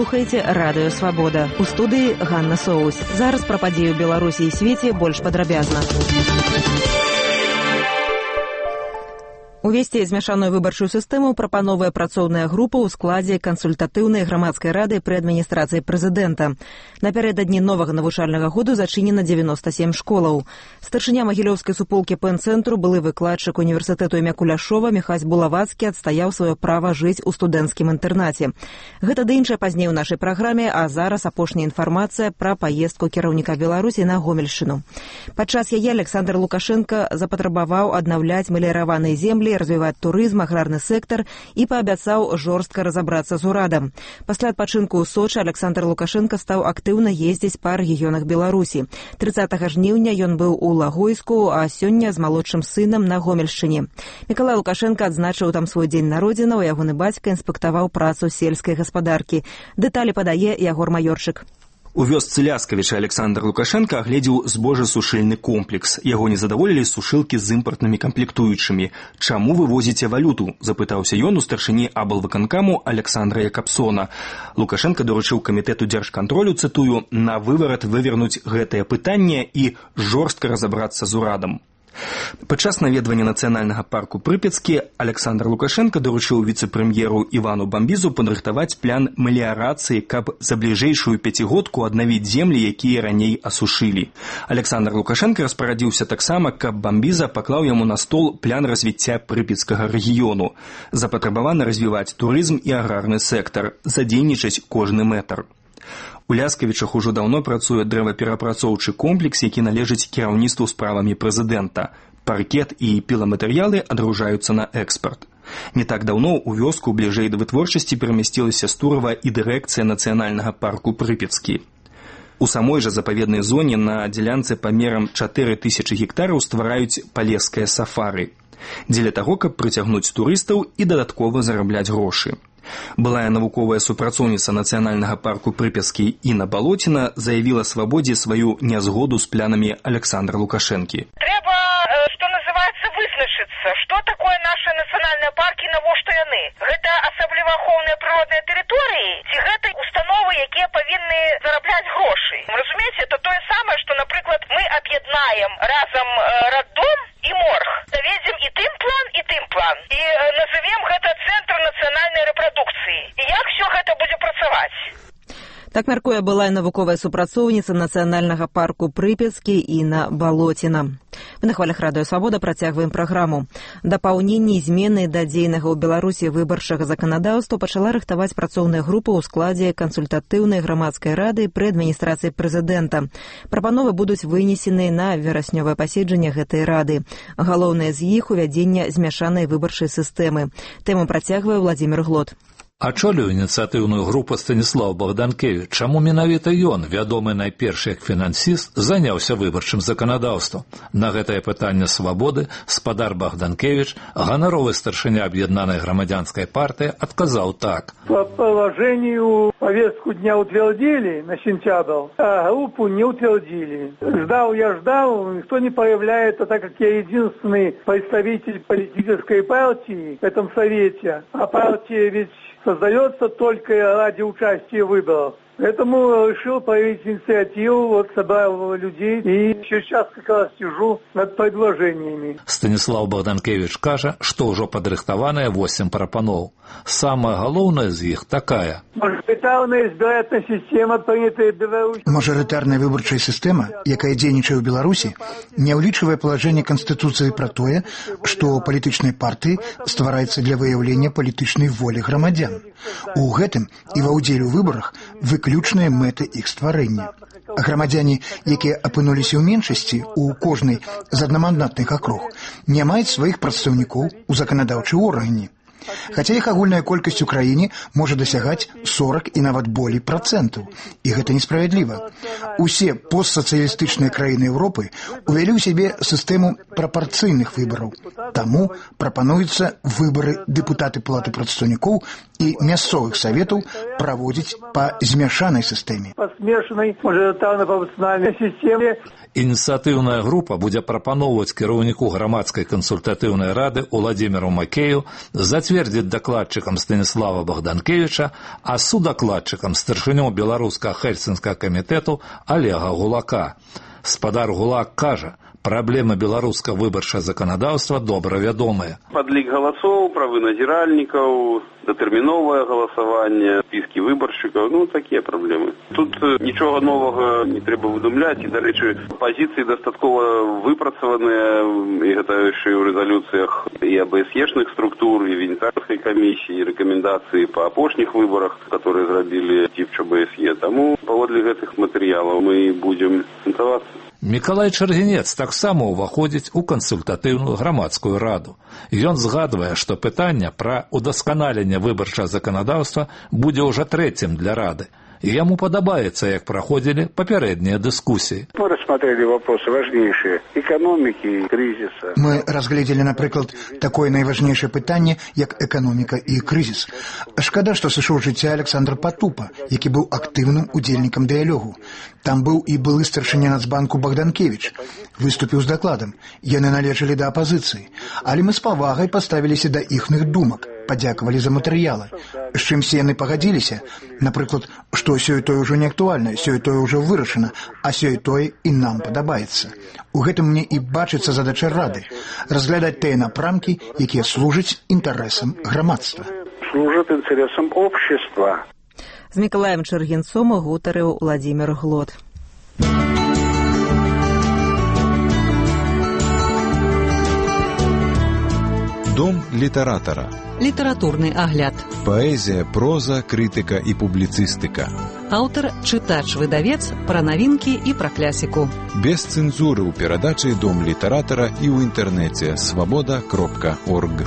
слухаеце Радыё Свабода. У студыі Ганна Соус. Зараз пра падзеі ў Беларусі і свеце больш падрабязна. Увесці змяшаную выбарчую сістэму прапановая працоўная група ў складзе кансультатыўнай грамадскай рады пры адміністрацыі прэзідэнта. Напярэдадні новага навучальнага году зачынена 97 школаў. Старшыня магілёўскай суполкі пэн-цэнтру, былы выкладчык універсітэту імя Куляшова Міхась Булавацкі адстаяў сваё права жыць у студэнцкім інтэрнаце. Гэта ды іншае пазней у нашай праграме, а зараз апошняя інфармацыя пра паездку кіраўніка Беларусі на Гомельшчыну. Падчас яе Александр Лукашенко запатрабаваў аднаўляць мэліяраваныя землі, развіваць турызм, аграрны сектор і паабяцаў жорстка разабрацца з урадам. Пасля адпачынку ў Сочы Александр Лукашенко стаў актыўна ездзіць па рэгіёнах Беларусі. 30 жніўня ён быў у Лагойску, а сёння з малодшым сынам на Гомельшчыне. Мікалай Лукашенко адзначыў там свой дзень народзінаў, ягоны бацька інспектаваў працу сельскай гаспадаркі. Дэталі падае Ягор Маёрчык. У вёсцы Ляскавіча Александр Лукашенко агледзеў збожасушыльны комплекс. Яго не задаволілі сушылкі з імпартнымі камплектуючымі. «Чаму вы возіце валюту?» – запытаўся ён у старшыні аблвыканкаму Александра Якабсона. Лукашенко доручыў камітэту дзяржкантролю, цытую, «на выварат вывернуць гэтае пытанне і жорстка разабрацца з урадам». Падчас наведвання нацыянальнага парку Прыпецкі Александр Лукашенко доручыў віцэ-прэм'еру Івану Бамбізу падрыхтаваць план мэліярацыі, каб за бліжэйшую пяцігодку аднавіць землі, якія раней асушылі. Александр Лукашенко распарадзіўся таксама, каб Бамбіза паклаў яму на стол план развіцця прыпецкага рэгіёну. Запатрабавана развіваць турызм і аграрны сектар, задзейнічаць кожны мэтр. У Ляскавічах ужо даўно працуе дрэваперапрацоўчы комплекс, які належыць кіраўніцтву справамі прэзідэнта. Паркет і піламатэрыялы адружаюцца на экспарт. Не так даўно у вёску бліжэй да вытворчасці перамясцілася Стурава і дырэкцыя нацыянальнага парку Прыпецкі. У самой жа запаведнай зоне на дзелянцы памерам 4000 гектараў ствараюць палескае сафары. Дзеля таго, каб прыцягнуць турыстаў і дадаткова зарабляць грошы. Былая навуковая супрацоўніца нацыянальнага парку Прыпецкі Інна Балоціна заявіла Свабодзе сваю нязгоду з планамі Александра Лукашэнкі. Трэба, што называецца, вызначыцца, што такое нашы нацыянальныя паркі, навошта яны. Гэта асабліва ахоўныя прыродныя тэрыторыі, ці гэта установы, якія павінны зарабляць грошы. Разумееце, это тое самае, што, напрыклад, мы аб'яднаем разам роддом і морг. Заведзем і тым план, і тым план. І назовем гэта цэнтр нацыянальнай рэпрадукцыі. І як все гэта будзе працаваць? Так мяркуе былая навуковая супрацоўніца нацыянальнага парку Прыпецкі Інна Балоціна. Мы на хвалях Радыё Свабода працягваем праграму. Дапаўненні і змены да дзейнага ў Беларусі выбарчага заканадаўства пачала рыхтаваць працоўная група ў складзе кансультатыўнай грамадскай рады пры адміністрацыі прэзідэнта. Прапановы будуць вынесены на вераснёвае паседжанне гэтай рады. Галоўнае з іх увядзенне змяшанай выбарчай сістэмы. Тэму працягвае Владзімір Глот. Ачоліў ініцыятыўную групу Станіслаў Богданкевіч. Чаму менавіта ён, вядомы найперш як фінансіст, заняўся выбарчым заканадаўствам? На гэтае пытанне Свабоды спадар Богданкевіч, ганаровы старшыня аб'яднанай грамадзянскай партыі, адказаў так. По положению повестку дня утвердили на сентябрь, а группу не утвердили. Ждал, никто не появляется, так как я единственный представитель политической партии в этом совете, а партия ведь создается только ради участия в выборах. Поэтому решил проявить инициативу, собрал людей и сейчас как раз сижу над предложениями. Станіслаў Богданкевіч кажа, што ўжо падрыхтаваныя 8 прапаноў. Самая галоўная з іх такая. Мажарытарная избирательная система, принятая в Беларуси. Мажарытарная выбарчая сістэма, якая дзейнічае ў Беларусі, не ўлічвае палажэнне Канстытуцыі пра тое, што палітычнай партыі ствараецца для выяўлення палітычнай волі грамадзян. У гэтым і ва ўдзеле ў выбарах выключныя мэты іх стварэння. Грамадзяне, якія апынуліся ў меншасці ў кожнай з аднамандатных акруг, не маюць сваіх прадстаўнікоў у заканадаўчай органе. Хаця іх агульная колькасць у краіне можа дасягаць 40 і нават болей процентаў. І гэта несправядліва. Усе постсацыялістычныя краіны Еўропы увялі ў сябе сістэму прапарцыйных выбараў. Таму прапануецца выбары дэпутаты палаты прадстаўнікоў і мясцовых саветаў праводзіць па змяшанай сістэме. Па смешанай мажарытарна-прапарцыйнай сістэме. Ініцыятыўная група будзе прапаноўваць кіраўніку грамадскай кансультатыўнай рады Уладзіміру Макею зацвердзіць зацвердзіць дакладчыкам Станіслава Богданкевіча, а судакладчыкам старшыню беларускага Хельсінскага камітэту Олега Гулака. Спадар Гулак кажа, проблемы беларускага выбарчага заканадаўства добра вядомыя. Падлік галасоў, правы назіральнікаў, датэрміновае галасаванне, спіскі выбаршчыкаў, такія праблемы. Тут нічога новага не трэба выдумляць, і, дарэчы, пазіцыі дастаткова выпрацаваныя, і гэта яшчэ ў рэзалюцыях і АБСЕшных структур, і Венецыянскай камісіі, і рэкамендацыі па апошніх выбарах, которые зрабілі ТИПЧ АБСЕ. Таму паводле гэтых матэрыялаў мы будзем цэнтравацца. Мікалай Чаргінец таксама ўваходзіць у кансультатыўную грамадскую раду. Ён згадвае, што пытанне пра удасканаленне выбарчага заканадаўства будзе ўжо трэцім для рады. И ему подобается, як проходили папярэднія дискуссии. Мы рассмотрели вопросы важнейшие экономики и кризиса. Мы разглядели, например, такое найважнейшее пытанне, як экономика и кризис. Шкада, что сышоў з жыцця Александр Патупа, які быў актыўным удзельнікам дыялогу. Там быў і былы старшыня Нацбанку Богданкевич. Выступіў з дакладам. Яны належалі да апазіцыі. Але мы з павагай паставіліся да іхных думак. Падзякавалі за матэрыялы. З чымсьці яны пагадзіліся, напрыклад, што сёе-тое ўжо не актуальна, сёе-тое ўжо вырашана, а сёе-тое і нам падабаецца. У гэтым мне і бачыцца задача рады разглядаць тыя напрамкі, якія служаць інтарэсам грамадства. Служаць інтарэсам общества. З Мікалаем Чаргінцом гутарыў Владзімір Глот. Дом літаратара. Літаратурны агляд. Паэзія, проза, крытыка і публіцыстыка. Аўтар, чытач-выдавец, пра навінкі і пра клясіку. Без цэнзуры ў перадачы Дом літаратара і ў інтэрнэце свабода.орг.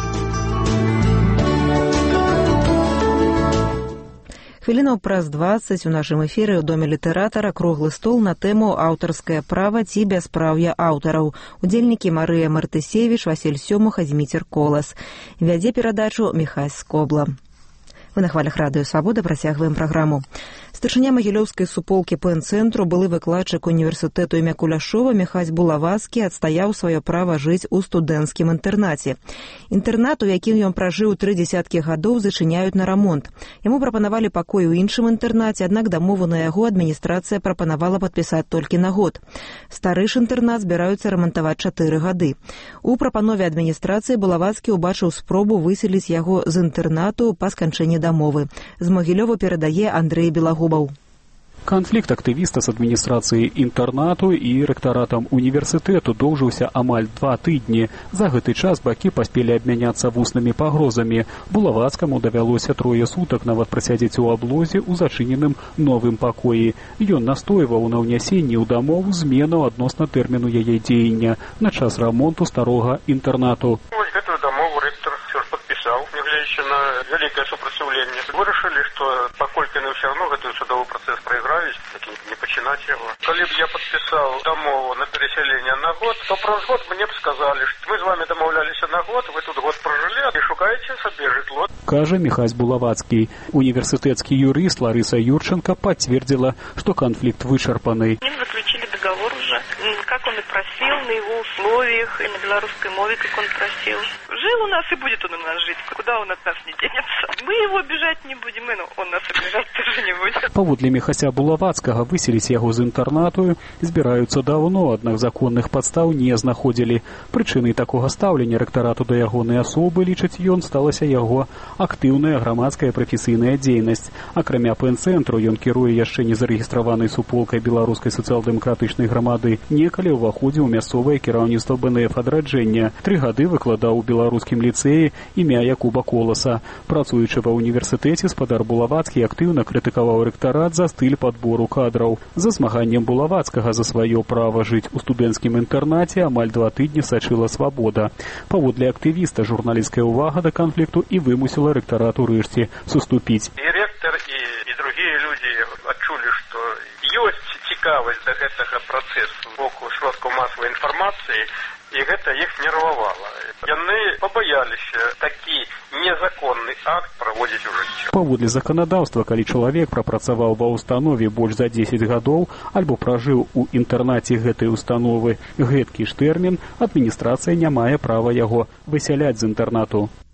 Хвілінаў праз 20 у нашым эфіры ў Доме літаратара круглы стол на тэму аўтарскае права ці бяспраўе аўтараў. Удзельнікі Марыя Мартысевіч, Васіль Сёмух, Азіміцер Колас. Вядзе перадачу Міхась Скобла. Вы на хвалях радыё «Свабода» працягваем праграму. Старшыня Магілёўскай суполкі ПН-цэнтру, былы выкладчык універсітэту імя Куляшова Міхась Булавацкі адстаяў сваё права жыць у студэнцкім інтэрнаце. Інтэрнат, у якім ён пражыў 3 дзесяткі гадоў, зачыняюць на рамонт. Яму прапанавалі пакой у іншым інтэрнаце, аднак дамову на яго адміністрацыя прапанавала падпісаць толькі на год. Стары ж інтэрнат збіраюцца рамантаваць 4 гады. У прапанове адміністрацыі Булавацкі ўбачыў спробу выселіць яго з інтэрнату па сканчэнні дамовы. З Могілёва перадае Андрэй Белагубаў. Канфлікт актывіста з адміністрацыяй інтэрнату і рэктаратам універсітэту доўжыўся амаль 2 тыдні. За гэты час бакі паспелі абмяняцца вуснымі пагрозамі. Булавацкаму давялося 3 сутак нават прасядзець у аблозе ў зачыненым новым пакоі. Ён настойваў на ўнясенні ў дамоў зменаў адносна тэрміну яе дзеяння на час рамонту старога інтэрнату. Гэтую дамову рэктар падпісаў, нягледзячы на вялікае супраціўленне. Вырашылі, што паколькі яны ўсё адно гэты судовы працэс прайграюць, не пачынаць яго. Калі б я падпісаў дамову на перасяленне на год, то праз год мне б сказалі, што мы з вамі дамаўляліся на год, вы тут год пражылі і шукаеце сабе жытло. Кажа Міхась Булавацкі. Універсітэцкі юрыст Ларыса Юрченко подтвердила, что конфликт вычерпанный. С ним заключили договор уже, как он и просил, на его условиях, и на белорусской мове, как он просил. Жил у нас и будет он у нас жить, куда он от нас не денется. Мы его обижать не будем, и он нас обижать тоже не будет. Паводле Міхася Булавацкага выселіць яго з інтэрнату збіраюцца даўно, аднак законных падстаў не знаходзілі. Прычынай такога стаўлення рэктарату да ягонай асобы, лічыць ён, сталася яго актыўная грамадская прафесійная дзейнасць. Акрамя ПН-цэнтру ён кіруе яшчэ не зарэгістраванай суполкай беларускай сацыял-дэмакратычнай грамады. Некалі ўваходзіў у мясцовае кіраўніцтва БНФ адраджэння. 3 гады выкладаў у беларускім ліцэі імя Якуба Коласа. Працуючы ва універсітэце, спадар Булавацкі актыўна крытыкаваў рэктарат за стыль падбору кадраў. За змаганнем Булавацкага за сваё права жыць у студэнцкім інтэрнаце амаль 2 тыдні сачыла «Свабода». Паводле актывіста, журналісцкая ўвага да канфлікту і вымусіла рэктарат урэшце суступіць. І рэктар, і другія людзі адчулі, што ёсць цікавасць да гэтага працэсу з боку сродкаў масавай інфармацыі, і гэта іх нервавала. Яны пабаяліся такі незаконны акт праводзіць у жыццё. Паводле заканадаўства, калі чалавек прапрацаваў ва ўстанове больш за 10 гадоў альбо пражыў у інтэрнаце гэтай установы гэткі ж тэрмін, адміністрацыя не мае права яго высяляць з інтэрнату.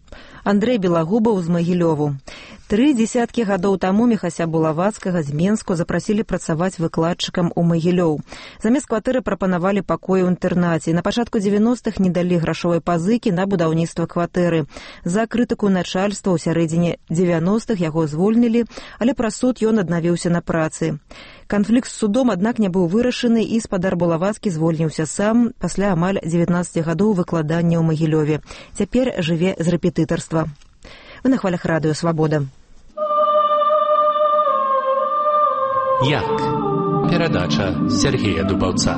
Андрэй Белагубаў з Магілёву. 3 дзесяткі гадоў таму Міхася Булавацкага з Менску запрасілі працаваць выкладчыкам у Магілёў. Замест кватэры прапанавалі пакоі ў інтэрнаце. На пачатку 90-х не далі грашовай пазыкі на будаўніцтва кватэры. За крытыку начальства ў сярэдзіне 90-х яго звольнілі, але праз суд ён аднавіўся на працы. Канфлікт з судом, аднак, не быў вырашаны, і спадар Булавацкі звольніўся сам пасля амаль 19 гадоў выкладання ў Магілёве. Цяпер жыве з рэпетытарства. Вы на хвалях радыё «Свабода». Як? Перадача Сергея Дубаўца.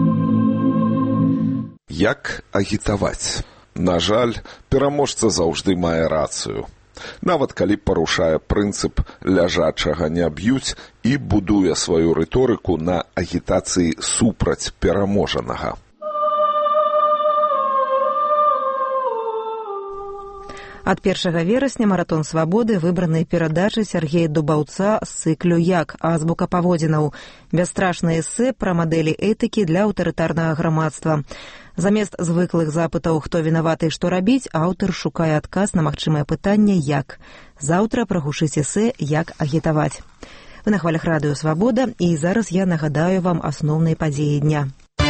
Як агітаваць? На жаль, пераможца заўжды мае рацыю. Нават калі парушае прынцып ляжачага не б'юць і будуе сваю рыторыку на агітацыі супраць пераможанага. Ад 1 верасня маратон «Свабоды» выбраныя перадачы Сергея Дубаўца з цыклю «Як? Азбука паводзінаў». Бясстрашнае эсэ пра мадэлі этыкі для аўтарытарнага грамадства. Замест звыклых запытаў «Хто вінаваты і што рабіць?», аўтар шукае адказ на магчымае пытанне «Як?». Заўтра прагучыць эсэ «Як агітаваць». Вы на хвалях радыё «Свабода», і зараз я нагадаю вам асноўныя падзеі дня.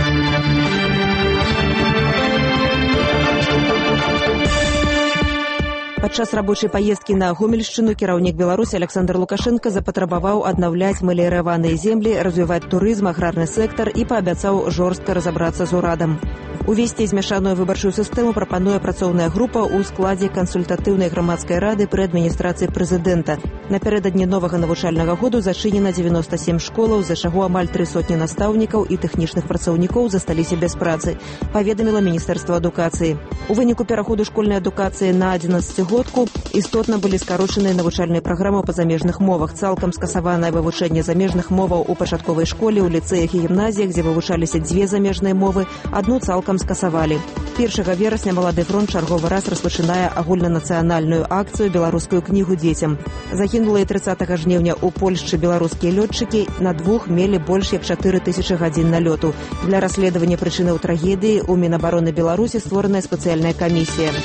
Падчас рабочай паездкі на Гомельшчыну кіраўнік Беларусі Александр Лукашенко запатрабаваў аднаўляць мэліяраваныя землі, развіваць турызм, аграрны сектар і паабяцаў жорстка разабрацца з урадам. Увесці змяшаную выбарчую сістэму прапануе працоўная група ў складзе кансультатыўнай грамадскай рады пры адміністрацыі прэзідэнта. Напярэдадні новага навучальнага году зачынена 97 школаў, з-за чаго амаль 300 настаўнікаў і тэхнічных працаўнікоў засталіся без працы, паведаміла Міністэрства адукацыі. У выніку пераходу школьнай адукацыі на 11-годку істотна былі скарочаныя навучальныя праграмы па замежных мовах. Цалкам скасаванае вывучэнне замежных моваў у пачатковай школе, у ліцэях і гімназіях, дзе вывучаліся 2 замежныя мовы, адну цалкам скасавалі. 1 верасня «Малады фронт» чарговы раз распачынае агульнанацыянальную акцыю «Беларускую кнігу дзецям». Загінулыя 30 жніўня ў Польшчы беларускія лётчыкі на 2 мелі больш як 4000 гадзін налёту. Для расследавання прычынаў трагедыі ў Мінабароны Беларусі створаная спецыяльная камісія.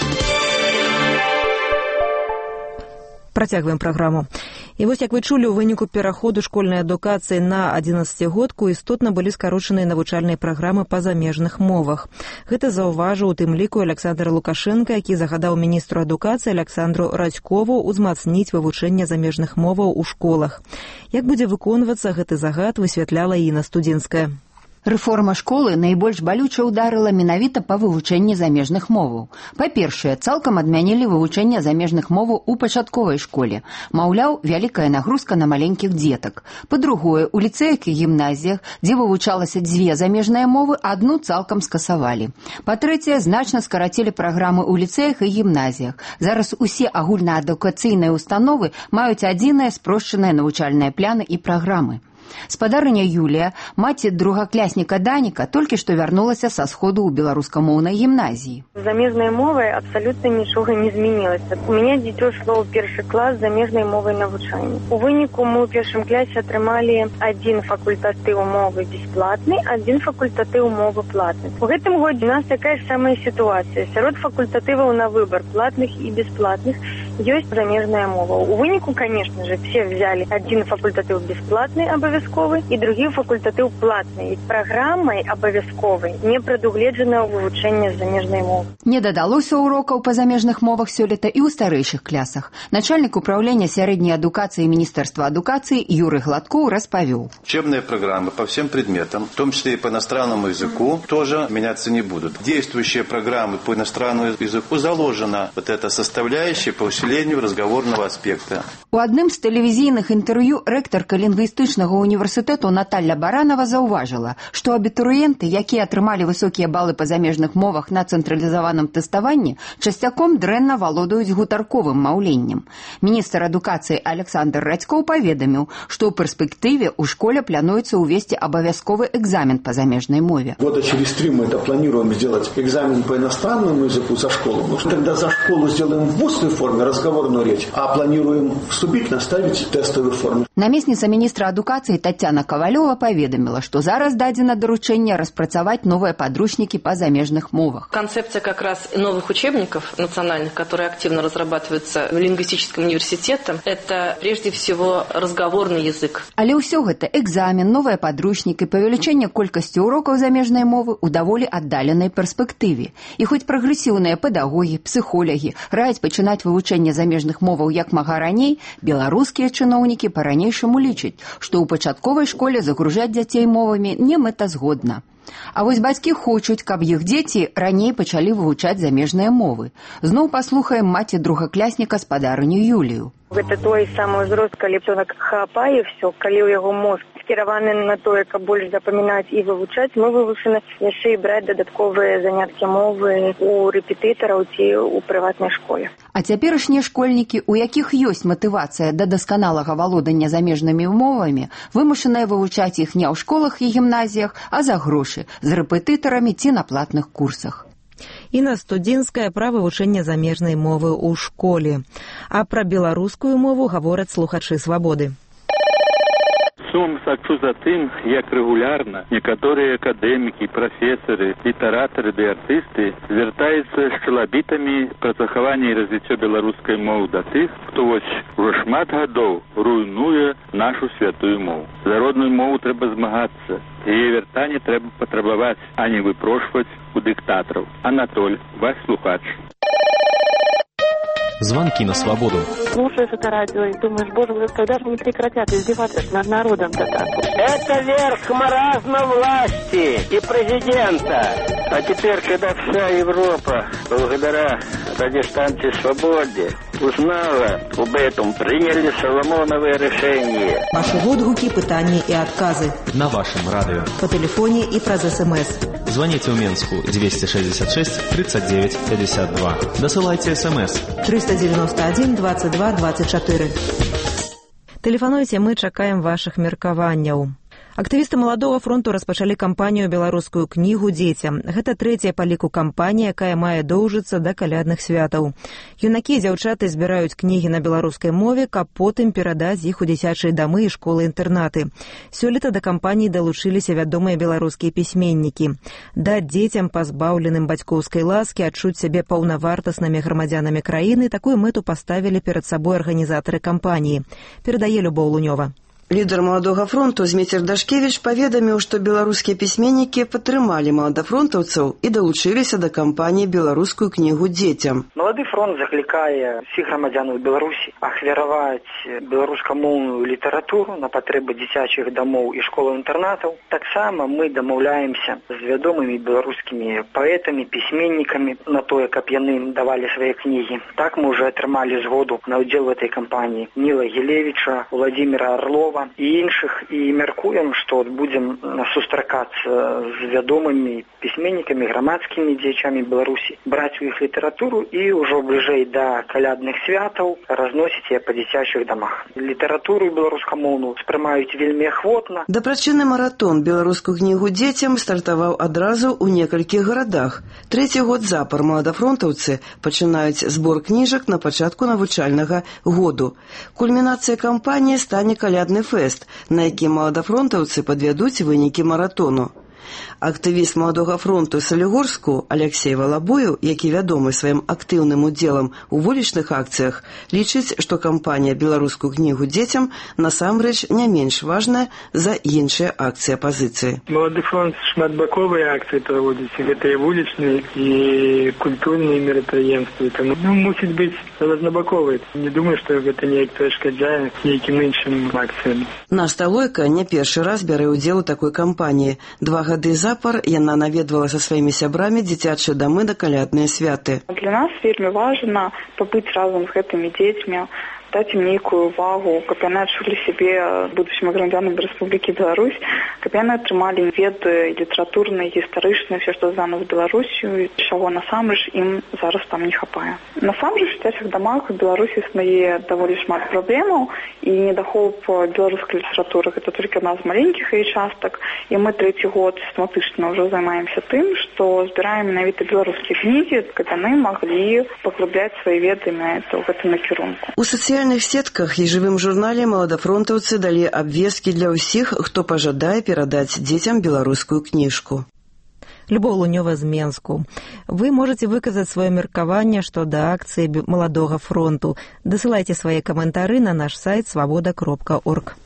Працягваем праграму. І вось, як вы чулі, у выніку пераходу школьнай адукацыі на 11-годку істотна былі скарочаныя навучальныя праграмы па замежных мовах. Гэта заўважыў у тым ліку Александр Лукашенко, які загадаў міністру адукацыі Александру Радзькову ўзмацніць вывучэнне замежных моваў у школах. Як будзе выконвацца гэты загад, высвятляла Інна Студзінская. Рэформа школы найбольш балюча ўдарыла менавіта па вывучэнні замежных моваў. Па-першае, цалкам адмянілі вывучэнне замежных моваў у пачатковай школе. Маўляў, вялікая нагрузка на маленькіх дзетак. Па-другое, у ліцэях і гімназіях, дзе вывучалася 2 замежныя мовы, адну цалкам скасавалі. Па-трэцяе, значна скарацілі праграмы ў ліцэях і гімназіях. Зараз усе агульнаадукацыйныя установы маюць адзіныя спрошчаныя навучальныя пляны і праграмы. Спадарыня Юлія, маці другаклясніка Даніка, толькі што вярнулася са сходу ў беларускамоўнай гімназіі. Замежнай мовай абсалютна нічога не змянілася. У мяне дзіцё шло ў 1 клас замежнай мовай навучання. У выніку мы ў 1 класе атрымалі 1 факультатыў мовы бесплатны, 1 факультатыў мовы платны. У гэтым годзе у нас такая ж самая сітуацыя. Сярод факультатываў на выбар платных і бесплатных ёсць замежная мова. У выніку, конечно же, все взяли 1 факультатыў бесплатны абавязковы і другі факультатыў платны. Праграмай абавязковай не прадугледжана вывучэнне замежнай мовы. Не дадалося урокаў па замежных мовах сёлета і ў старэйшых класах. Начальник управления сярэдняй адукацыі Министерства адукацыі Юрий Гладкоў распавёў. Учебные программы по всем предметам, в том числе и по иностранному языку, тоже меняться не будут. Действующие программы по иностранному языку заложена вот эта составляющая по усилению разговорного аспекта. У адным з тэлевізійных інтэрв'ю рэктарка лінгвістычнага універсітэту Наталья Баранова заўважыла, што абітурыенты, якія атрымалі высокія балы па замежных мовах на цэнтралізаваным тэставанні, часцяком дрэнна валодаюць гутарковым маўленнем. Міністр адукацыі Александр Радзьковў паведаміў, што ў перспектыве ў школе плануецца ўвесці абавязковы экзамен по замежной мове. Года через 3 мы это планируем сделать экзамен по иностранному языку за школу. Когда за школу сделаем в устной форме, разговорную речь, а планируем вступительно ставить в тестовой форме. Наместница министра адукацыі Татьяна Ковалева паведаміла, што зараз дадзена даручэнне распрацаваць новыя подручники по замежных мовах. Концепция как раз новых учебников национальных, которые активно разрабатываются лингвистическим университетом, это прежде всего разговорный язык. Але ўсё гэта экзамен, новыя подручники, павелічэнне колькасці урокаў замежнай мовы у даволі аддаленай перспектыве. І хоць прагрэсіўныя педагогі, псіхолагі раяць пачынаць вывучэнне замежных моваў як мага раней, беларускія чыноўнікі па-ранейшаму лічаць, што ў пачатковай школе загружаць дзяцей мовамі не мэтазгодна. А вось бацькі хочуць, каб іх дзеці раней пачалі вывучаць замежныя мовы. Зноў паслухаем маці другаклясніка спадарыню Юлію. Гэта той самы ўзрост, калі ребенок хапае ўсё, калі ў яго мозг скіраваны на тое, каб больш запамінаць і вывучаць, мы вывучаны яшчэ і браць дадатковыя заняткі мовы у рэпетытараў ці ў прыватнай школе. А цяперашнія школьнікі, у якіх ёсць матывацыя да дасканалага валодання замежнымі мовамі, вымушаныя вывучаць іх не ў школах і гімназіях, а за грошы, з рэпетытарамі ці на платных курсах. Інна Студзінская пра вывучэнне замежнай мовы ў школе. А пра беларускую мову гавораць слухачы «Свабоды». Сум сачу за тым, як рэгулярна некаторыя акадэмікі, прафесары, літаратары ды артысты звяртаюцца з чалабітамі пра захаванне і развіццё беларускай мовы да тых, хто вось ужо шмат гадоў руйнуе нашу святую мову. За родную мову трэба змагацца, яе вяртанне трэба патрабаваць, а не выпрошваць у дыктатараў. Анатоль, ваш слухач. Звонки на свободу. Слушаешь это радио и думаешь, боже мой, когда же не прекратят издеваться над народом-то так? Это верх маразма власти и президента. А теперь, когда вся Европа, благодаря радиостанции «Свободе», узнала об этом, приняли Соломоновое решение. Ваши отгуки, пытания и отказы. На вашем радио. По телефоне и праз СМС. Звоните в Минску 266 39 52. Досылайте СМС 391 22 24. Тэлефануйце, мы чакаем вашых меркаванняў. Актывісты Маладога фронту распачалі кампанію «Беларускую кнігу дзецям». Гэта трэцяя па ліку кампанія, якая мае доўжыцца да калядных святаў. Юнакі і дзяўчаты збіраюць кнігі на беларускай мове, каб потым перадаць іх у дзіцячыя дамы і школы-інтэрнаты. Сёлета да кампаніі далучыліся вядомыя беларускія пісьменнікі. Даць дзецям, пазбаўленым бацькоўскай ласкі, адчуць сябе паўнавартаснымі грамадзянамі краіны, такую мэту паставілі перад сабой арганізатары кампаніі. Перадае Любоў Лунёва. Лідар Маладога фронту Зміцер Дашкевіч паведаміў, што беларускія пісьменнікі падтрымалі маладафронтаўцаў і далучыліся да кампаніі «Беларускую кнігу дзецям». Малады фронт заклікае всіх грамадзянаў Беларусі ахвяраваць беларускамоўную літаратуру на патрэбы дзіцячых дамоў і школаў-інтэрнатаў. Таксама мы дамаўляемся з вядомымі беларускімі паэтамі, пісьменнікамі на тое, каб яны давалі свае кнігі. Так мы ўжо атрымалі згоду на ўдзел у этой кампаніі Ніла Гілевіча, Владзіміра Арлова і іншых, і мяркуем, што будзем сустракацца з вядомымі пісьменнікамі, грамадскімі дзеячамі Беларусі, браць у іх літаратуру і ўжо бліжэй да калядных святаў разносіць яе па дзіцячых дамах. Літаратуру беларускамоўную спрымаюць вельмі ахвотна. Дапрачынны маратон «Беларускую кнігу дзецям» стартаваў адразу ў некалькіх гарадах. Трэці год запар маладафронтаўцы пачынаюць збор кніжак на пачатку навучальнага году. Кульмінацыя кампаніі стане калядны фэст, на які маладафронтаўцы падвядуць вынікі маратону. Актывіст Маладога фронту Салігорску Алексей Валабоеў, які вядомы сваім актыўным удзелам у вулічных акцыях, лічыць, што кампанія «Беларускую кнігу дзецям» насамрэч не менш важная за іншыя акцыі апазіцыі. Малады фронт шматбаковыя акцыі праводзіць, гэта і вулічныя, і культурныя мерапрыемствы. Таму мусіць быць рознабаковыя. Не думаю, што гэта неяк перашкаджае нейкім іншым акцыям. Наша Лойка не першы раз бярэ ўдзел у такой кампаніі. 2 гады запар яна наведвала са сваімі сябрамі дзіцячыя дамы на калядныя святы. Для нас вельмі важна пабыць разам з гэтымі дзецьмі, даць ім нейкую увагу, каб яны адчулі сябе будучымі грамадзянамі Рэспублікі Беларусь, каб яны атрымалі веды літаратурныя, гістарычныя, все, што звязана з Беларусью, чаго насамрэч ім зараз там не хапае. Насамрэч, у дзіцячых дамах у Беларусі існуе даволі шмат праблемаў, і недахоп беларускай літаратуры гэта толькі адна з маленькіх яе частак, і мы 3-й год сістэматычна ўжо займаемся тым, што збіраем менавіта беларускія кнігі, каб яны маглі паглыбляць свае веды менавіта ў гэтым накірунку. У сацыяльных сетках і жывым журнале маладафронтаўцы далі абвесткі для ўсіх, хто пажадае перадаць дзецям беларускую кніжку. Любоў Лунёва з Менску. Вы можете выказаць сваё меркаванне што да акцыі Маладога фронту. Дасылайце свае каментары на наш сайт свабода.орг.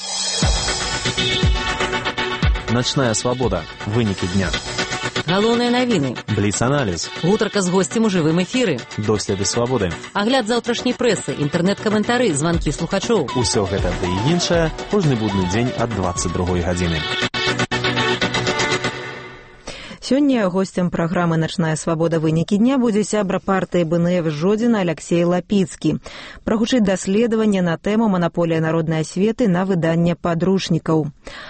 Ночная свабода. Вынікі дня. Галоўныя навіны. Бліц-аналіз. Гутарка з госцем у жывым эфіры. Доследы свабоды. Агляд заўтрашняй прэсы, інтэрнэт-каментары, званкі слухачоў. Усё гэта ды і іншае кожны будны дзень ад 22 гадзіны. Сёння госцем праграмы «Начная свабода. Вынікі дня» будзе сябра партыі БНФ Жодзіна Алексей Лапіцкі. Прагучыць даследаванне на тэму «Манаполія народнай асветы» на выданне падручнікаў.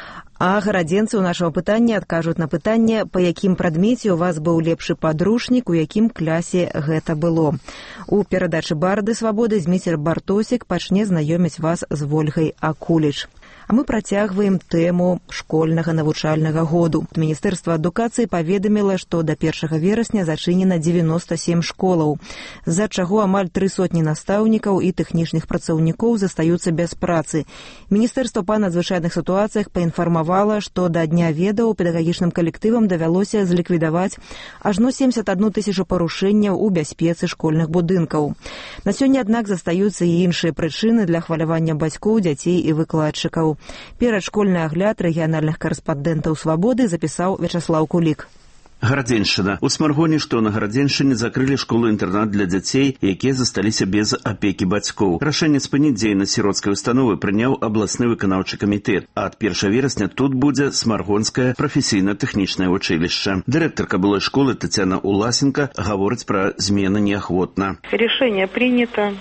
А гарадзенцы ў нашага пытання адкажуць на пытанне, па якім прадмеце у вас быў лепшы падручнік, у якім клясе гэта было. У перадачы «Барды свабоды» Зміцер Бартосік пачне знаёміць вас з Вольгай Акуліч. А мы працягваем тэму школьнага навучальнага году. Міністэрства адукацыі паведаміла, што да 1 верасня зачынена 97 школаў, з-за чаго амаль 300 настаўнікаў і тэхнічных працаўнікоў застаюцца без працы. Міністэрства па надзвычайных сітуацыях паінфармавала, што да Дня ведаў педагагічным калектывам давялося зліквідаваць ажно 71 000 парушэнняў у бяспецы школьных будынкаў. На сёння, аднак, застаюцца і іншыя прычыны для хвалявання бацькоў, дзяцей і выкладчыкаў. Перадшкольны агляд рэгіянальных карэспандэнтаў «Свабоды» запісаў Вячаслаў Кулік. Гарадзеншчына. У Смаргоне, што на Гарадзеншчыне, закрылі школу-інтэрнат для дзяцей, якія засталіся без апекі бацькоў. Рашэнне спыніць дзейнасць сіроцкай установы прыняў абласны выканаўчы камітэт. А ад 1 верасня тут будзе Смаргонскае прафесійна-тэхнічнае вучылішча. Дырэктарка былой школы Татьяна Уласенко гаворыць пра змены неахвотна. Решение принято.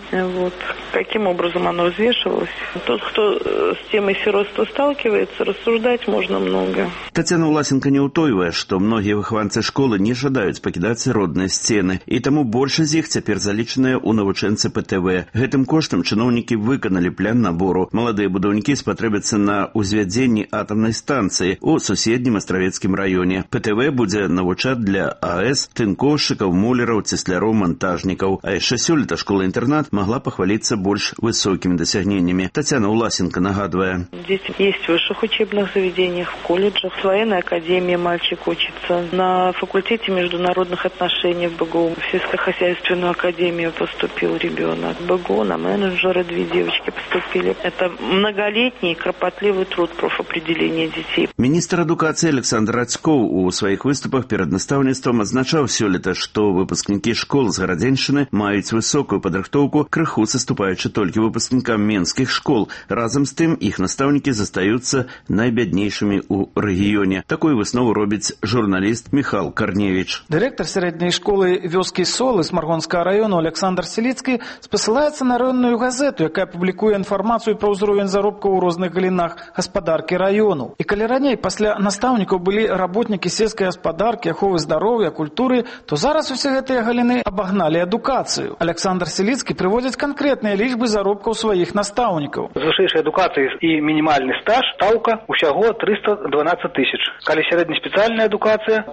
Каким образом оно взвешивалось? Тот, кто с темой сиротства сталкивается, рассуждать можно много. Татьяна Уласенко не ўтойвае, што многія выхаванцы школы не жадаюць пакідаць родныя сцены, і таму большасць з іх цяпер залічаныя ў навучэнцы ПТВ. Гэтым коштам чыноўнікі выканалі план набору. Маладыя будаўнікі спатрэбяцца на ўзвядзенні атамнай станцыі ў суседнім астравецкім раёне. ПТВ будзе навучаць для АЭС, тынкоўшчыкаў, мулераў, цесляроў, монтажнікаў. А яшчэ сёлета школа-інтэрнат магла пахваліцца больш высокімі дасягненнямі. Татьяна Уласенко нагадвае. Дети есть в высших учебных заведениях, в колледжах, в военной академии мальчик учится, на факультете международных отношений в БГУ, в сельскохозяйственную академию поступил ребенок, в БГУ на менеджера 2 девочки поступили. Это многолетний кропотливый труд профопределения детей. Міністр адукацыі Александр Радзькоў у сваіх выступах перад настаўніцтвам адзначаў сёлета, што выпускнікі школ з Гарадзеншчыны маюць высокую падрыхтоўку, крыху саступаючы толькі выпускнікам менскіх школ. Разам з тым іх настаўнікі застаюцца найбяднейшымі ў рэгіёне. Такую выснову робіць журналіст Михал Корневич. Директор средней школы вёски Солы Смаргонского района Александр Селицкий спасылаецца на раённую газету, якая публікуе інфармацыю пра ўзровень заробкаў у розных галінах гаспадаркі раёну. І калі раней пасля настаўнікаў былі работнікі сельскай гаспадаркі, аховы здароўя, культуры, то зараз усе гэтыя галіны абагналі адукацыю. Александр Селицкий прыводзіць канкрэтныя лічбы заробкаў сваіх настаўнікаў. З вышэйшай адукацыі і мінімальны стаж стаўка ўсяго 312 000. Калі сярэднеспецыяльная адукацыя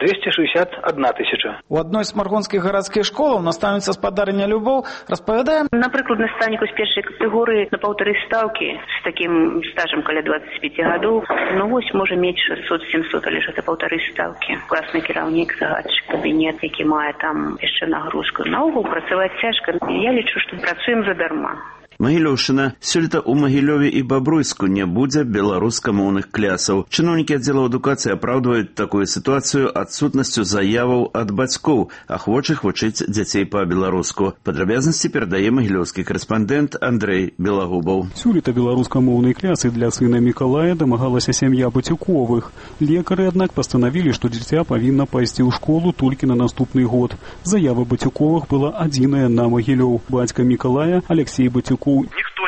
261 000. У адной з смаргонскіх гарадскіх школаў настаўніца гаспадарыня Любоў распавядае. Напрыклад, настаўніку з першай катэгорыі на 1,5 стаўкі з такім стажам каля 25 гадоў, вось можа мець 600-700, але ж гэта 1,5 стаўкі. Класны кіраўнік, загадчык, кабінет, які мае там яшчэ нагрузку. Наогул працаваць цяжка. Я лічу, што працуем задарма. Магілёўшчына. Сёлета ў Магілёве і Бабруйску не будзе беларускамоўных клясаў. Чыноўнікі аддзела адукацыі апраўдваюць такую сітуацыю адсутнасцю заяваў ад бацькоў, ахвочых вучыць дзяцей па-беларуску. Падрабязнасці перадае магілёўскі карэспандэнт Андрэй Белагубаў. Сёлета беларускамоўнай клясы для сына Мікалая дамагалася сям'я Бацюковых. Лекары, аднак, пастанавілі, што дзіця павінна пайсці ў школу толькі на наступны год. Заява Бацюковых была адзіная на Магілёў. Бацька Мікалая, Алексей Бацюкоў, Никто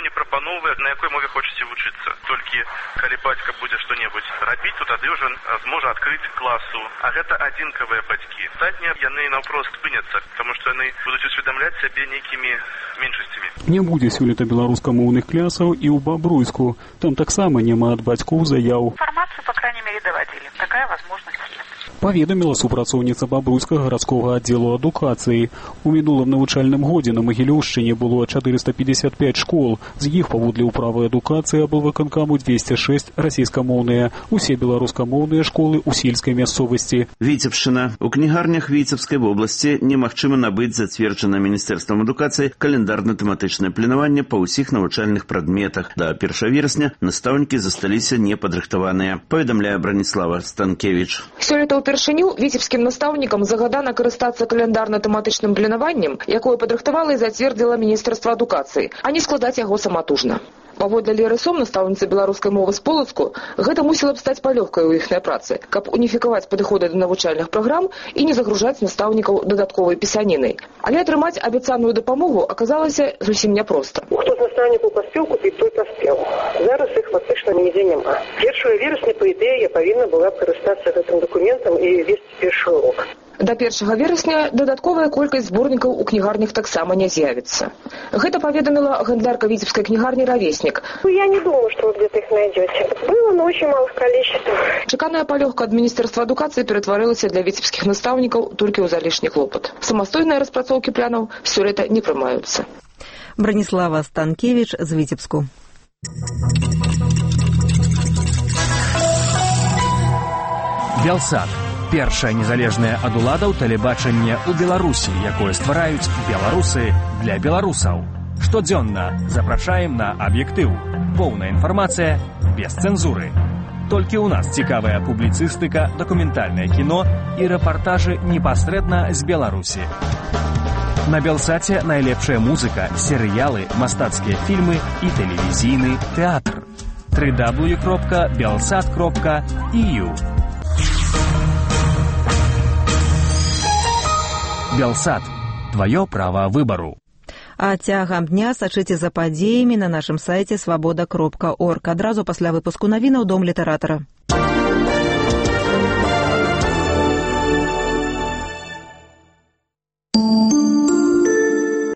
толькі калі бацька будзе што-небудзь рабіць, то тады ўжо зможа адкрыць класу. А гэта адзінкавыя бацькі. Астатнія яны наўпрост спыняцца, таму што яны будуць усведамляць сябе нейкімі меншасцямі. Не будзе сёлета беларускамоўных клясаў і ў Бабруйску. Там таксама няма ад бацькоў заяў. Информацию, по крайней мере, доводили. Такая возможность есть. Паведаміла супрацоўніца Бабруйскага гарадскога аддзелу адукацыі. У мінулым навучальным годзе на Магілёўшчыне было 455 школ. З іх паводле ўправы адукацыі аблвыканкаму 206 расійскамоўныя. Усе беларускамоўныя школы ў сельскай мясцовасці. Віцебшчына. У кнігарнях Віцебскай вобласці немагчыма набыць зацверджанае Міністэрствам адукацыі каляндарна-тэматычнае планаванне па ўсіх навучальных прадметах. Да 1 верасня настаўнікі засталіся непадрыхтаваныя. Паведамляе Браніслава Станкевіч. Сёлета упершыню віцебскім настаўнікам загадана карыстацца каляндарна-тэматычным планаваннем, якое падрыхтавала і зацвердзіла Міністэрства адукацыі, а не складаць яго саматужна. Паводле Леры Сом, настаўніцы беларускай мовы з Полацку, гэта мусіла б стаць палёгкай у іхнай працы, каб уніфікаваць падыходы да навучальных праграм і не загружаць настаўнікаў дадатковай пісанінай. Але атрымаць абяцаную дапамогу аказалася зусім няпроста. Хто з настаўнікаў паспеў купіць, той паспеў. Зараз іх фактычна нідзе няма. 1 верасня, па ідэі, я павінна была карыстацца гэтым дакументам і весці першы урок. До 1 верасня дадатковая колькасць зборнікаў у кнігарнях таксама не з'явіцца. Гэта паведаміла гандлярка віцебскай кнігарні «Ровесник». Я не думаю, что вы где-то их найдете. Было, но очень малых количествах. Чаканая палёгка ад Міністэрства адукацыі ператварылася для віцебскіх настаўнікаў толькі ў залішні клопат. Самастойныя распрацоўкі планаў сёлета не прымаюцца. Браніслава Станкевіч з Віцебску. Белсат. Першае незалежнае ад уладаў тэлебачанне ў Беларусі, якое ствараюць беларусы для беларусаў. Штодзённа запрашаем на аб'ектыў. Поўная інфармацыя без цэнзуры. Толькі ў нас цікавая публіцыстыка, дакументальнае кіно і рэпартажы непасрэдна з Беларусі. На Белсаце найлепшая музыка, серыялы, мастацкія фільмы і тэлевізійны тэатр. www.belsat.eu Белсат. Твое право выбору. А цягам дня сачыце за падзеямі на нашым сайце свабода.орг. Адразу пасля выпуску навінаў Дом літаратара.